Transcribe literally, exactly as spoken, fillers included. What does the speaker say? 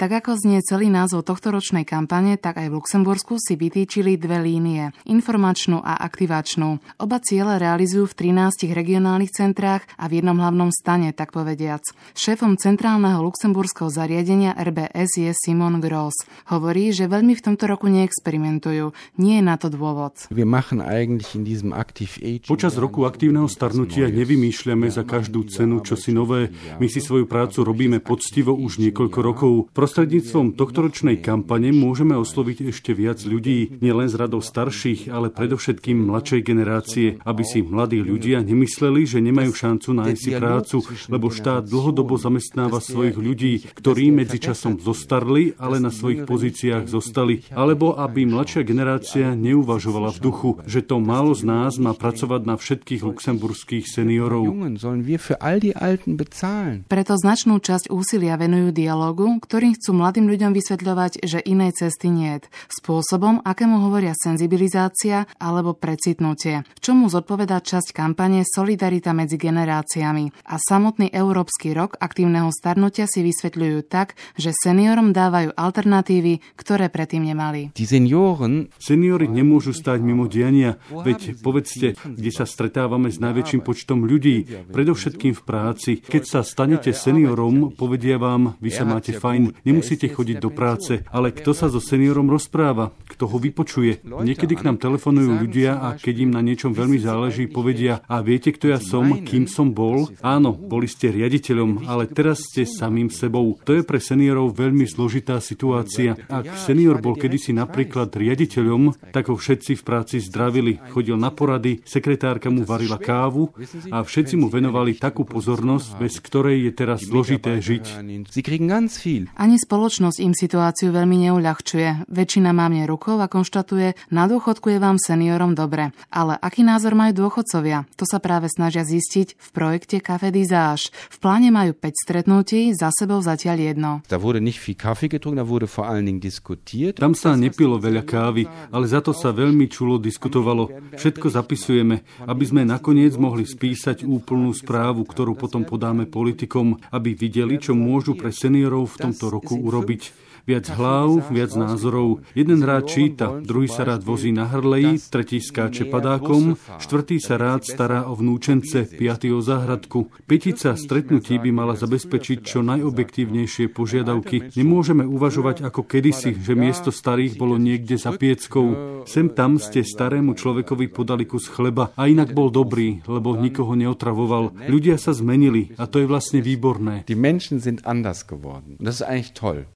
Tak ako znie celý názov tohtoročnej kampane, tak aj v Luxembursku si vytýčili dve línie, informačnú a aktivačnú. Oba ciele realizujú v trinástich regionálnych centrách a v jednom hlavnom stane, tak povediac. Šéfom centrálneho luxemburského zariadenia er bé es je Simon Gross. Hovorí, že veľmi v tomto roku neexperimentujú. Nie je na to dôvod. Počas roku aktívneho starnutia nevymýšľame za každú cenu čosi nové. My si svoju prácu robíme poctivo už niekoľko rokov. Prostredníctvom tohtoročnej kampane môžeme osloviť ešte viac ľudí, nielen z radov starších, ale predovšetkým mladšej generácie, aby si mladí ľudia nemysleli, že nemajú šancu nájsť si prácu, lebo štát dlhodobo zamestnáva svojich ľudí, ktorí medzičasom zostarli, ale na svojich pozíciách zostali. Alebo aby mladšia generácia neuvažovala v duchu, že to málo z nás má pracovať na všetkých luxemburských seniorov. Preto značnú časť úsilia venujú dialógu, ktorým chcú mladým ľuďom vysvetľovať, že inej cesty niet. Spôsobom, akému hovoria senzibilizácia alebo precitnutie. Čomu zodpovedá časť kampane Solidarita medzi generáciami. A samotný Európsky rok aktívneho starnutia si vysvetľujú tak, že seniorom dávajú alternatívy, ktoré predtým nemali. Seniori nemôžu stáť mimo diania, veď povedzte, kde sa stretávame s najväčším počtom ľudí, predovšetkým v práci. Keď sa stanete seniorom, povedia vám, vy sa máte fajn, nemusíte chodiť do práce, ale kto sa so seniorom rozpráva, kto ho vypočuje. Niekedy k nám telefonujú ľudia a keď im na niečom veľmi záleží, povedia, a viete, kto ja som, kým som bol? Áno, boli ste riaditeľom, ale teraz ste samým sebou. To je pre seniorov veľmi zložitá situácia. Ak senior bol kedysi napríklad riaditeľom, tak ho všetci v práci zdravili, chodil na porady, sekretárka mu varila kávu a všetci mu venovali takú pozornosť, bez ktorej je teraz zložité žiť. Ani spoločnosť im situáciu veľmi neuľahčuje. Väčšina mávne rukou a konštatuje, na dôchodku je vám seniorom dobre. Ale aký názor majú dôchodcovia? To sa práve snažia zistiť v projekte Café d'Isage. V pláne majú päť stretnutí, za sebou zatiaľ jedno. Tam sa nepilo veľa kávy, ale za to sa veľmi čulo diskutovalo. Všetko zapisujeme, aby sme nakoniec mohli spísať úplnú správu, ktorú potom podáme politikom, aby videli, čo môžu pre seniorov v tomto roku urobiť. Viac hlav, viac názorov. Jeden rád číta, druhý sa rád vozí na hrleji, tretí skáče padákom, štvrtý sa rád stará o vnúčence, piatý o záhradku. Petica stretnutí by mala zabezpečiť čo najobjektívnejšie požiadavky. Nemôžeme uvažovať ako kedysi, že miesto starých bolo niekde za pieckou. Sem tam ste starému človekovi podali kus chleba a inak bol dobrý, lebo nikoho neotravoval. Ľudia sa zmenili a to je vlastne výborné. Die Menschen sind anders geworden. Das ist eigentlich toll.